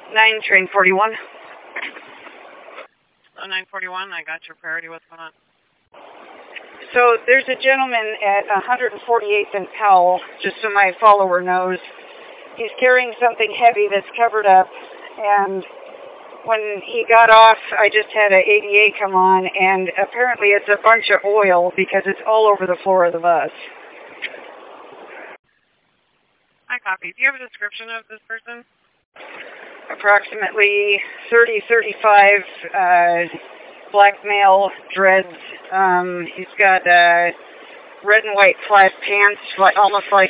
9, train 41. Oh, 941, I got your priority. What's going on? So there's a gentleman at 148th and Powell, just so my follower knows. He's carrying something heavy that's covered up, and when he got off, I just had an ADA come on, and apparently it's a bunch of oil because it's all over the floor of the bus. I copy. Do you have a description of this person? Approximately 30, 35, black male, dreads. He's got red and white flat pants, almost like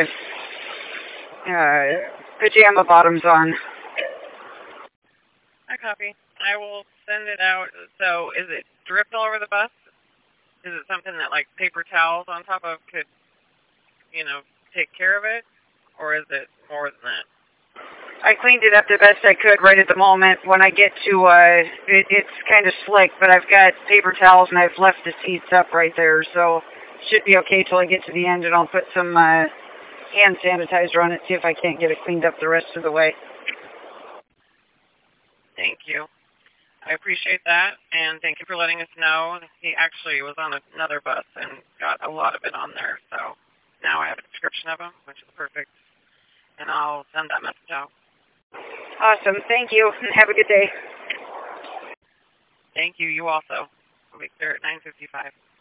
pajama bottoms on. I copy. I will send it out. So is it dripped all over the bus? Is it something that like paper towels on top of could, take care of it? Or is it more than that? I cleaned it up the best I could right at the moment. When I get to, it's kind of slick, but I've got paper towels and I've left the seats up right there, so should be okay till I get to the end, and I'll put some hand sanitizer on it, see if I can't get it cleaned up the rest of the way. Thank you. I appreciate that, and thank you for letting us know. He actually was on another bus and got a lot of it on there, so now I have a description of him, which is perfect, and I'll send that message out. Awesome. Thank you. Have a good day. Thank you. You also. We'll be there at 9:55.